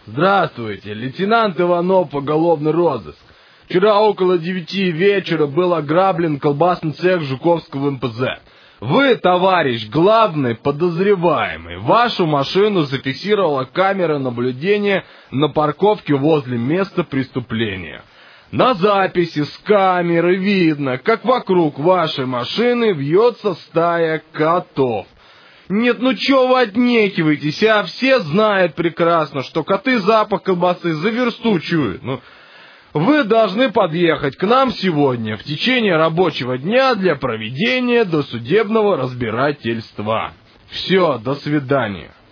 Здравствуйте, лейтенант Иванов, уголовный розыск. Вчера около 9 вечера был ограблен колбасный цех Жуковского МПЗ. Вы, товарищ главный подозреваемый, вашу машину зафиксировала камера наблюдения на парковке возле места преступления. На записи с камеры видно, как вокруг вашей машины вьется стая котов. Нет, ну чё вы отнекиваетесь, а? Все знают прекрасно, что коты запах колбасы за версту чуют. Ну, вы должны подъехать к нам сегодня в течение рабочего дня для проведения досудебного разбирательства. Все, до свидания.